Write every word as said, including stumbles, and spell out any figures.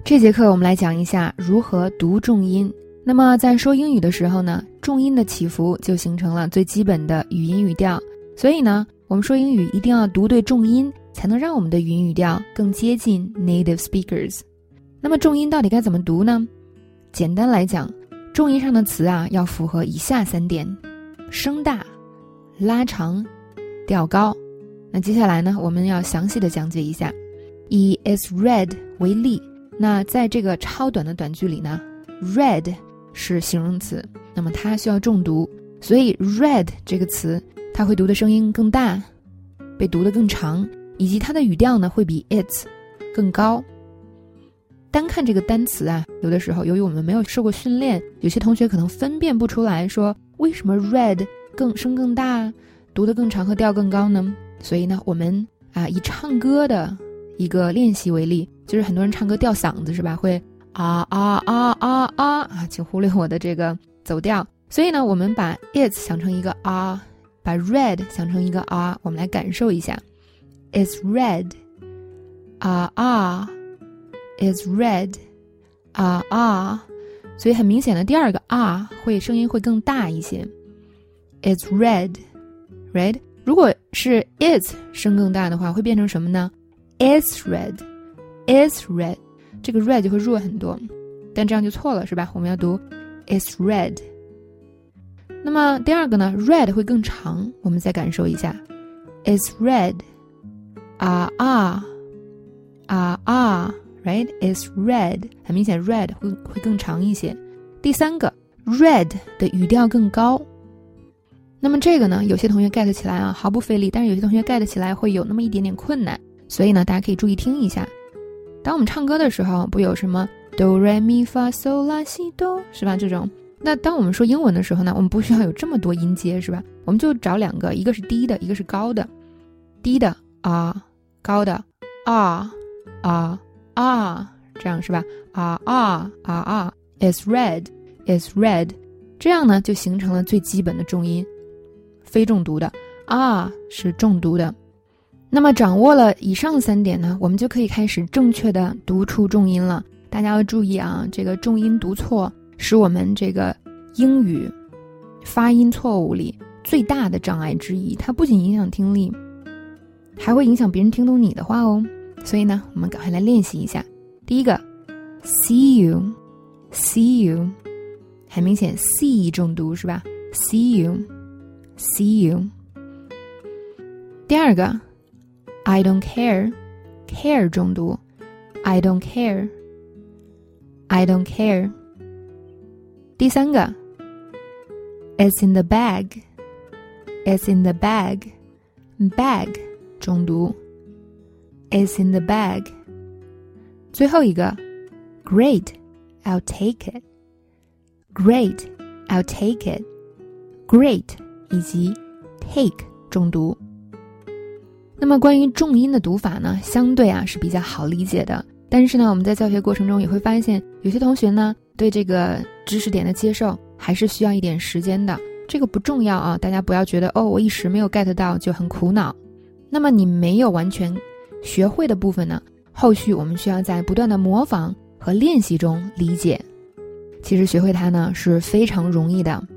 这节课我们来讲一下如何读重音。那么在说英语的时候呢，重音的起伏就形成了最基本的语音语调，所以呢，我们说英语一定要读对重音，才能让我们的语音语调更接近 native speakers。 那么重音到底该怎么读呢？简单来讲，重音上的词啊要符合以下三点：声大、拉长、调高。那接下来呢，我们要详细的讲解一下。以 is read 为例，那在这个超短的短句里呢， read 是形容词，那么它需要重读，所以 read 这个词它会读的声音更大，被读得更长，以及它的语调呢会比 its 更高。单看这个单词啊，有的时候由于我们没有受过训练，有些同学可能分辨不出来说为什么 read 更声更大，读得更长和调更高呢？所以呢，我们啊以唱歌的一个练习为例，就是很多人唱歌掉嗓子是吧，会啊啊啊啊啊啊，请忽略我的这个走调。所以呢，我们把 its 想成一个啊，把 read 想成一个啊，我们来感受一下 is read 啊啊 is read 啊啊，所以很明显的第二个啊会声音会更大一些 is read right。 如果是 its 声更大的话，会变成什么呢？ is read is read， 这个 read 就会弱很多，但这样就错了是吧？我们要读 is read。 那么第二个呢， read 会更长，我们再感受一下 is read 啊啊啊啊 right is read， 很明显 read 会会更长一些。第三个 read 的语调更高。那么这个呢，有些同学 get 起来啊毫不费力，但是有些同学 get 起来会有那么一点点困难，所以呢大家可以注意听一下。当我们唱歌的时候，不有什么 do re mi fa sol la si do 是吧，这种。那当我们说英文的时候呢，我们不需要有这么多音阶是吧，我们就找两个，一个是低的，一个是高的。低的啊，高的啊啊啊，这样是吧，啊啊啊啊 is read is read， 这样呢就形成了最基本的重音，非重读的啊是重读的。那么掌握了以上三点呢，我们就可以开始正确的读出重音了。大家要注意啊，这个重音读错是我们这个英语发音错误里最大的障碍之一，它不仅影响听力，还会影响别人听懂你的话哦。所以呢，我们赶快来练习一下。第一个 see you see you， 很明显 see 重读是吧， see you see you。 第二个 I don't care care 重读 I don't care I don't care。 第三个 It's in the bag It's in the bag bag 重读 It's in the bag。 最后一个 Great I'll take it Great I'll take it Great 以及 take 重读。那么关于重音的读法呢，相对啊是比较好理解的，但是呢我们在教学过程中也会发现，有些同学呢对这个知识点的接受还是需要一点时间的。这个不重要啊，大家不要觉得哦我一时没有 get 到就很苦恼。那么你没有完全学会的部分呢，后续我们需要在不断的模仿和练习中理解。其实学会它呢是非常容易的。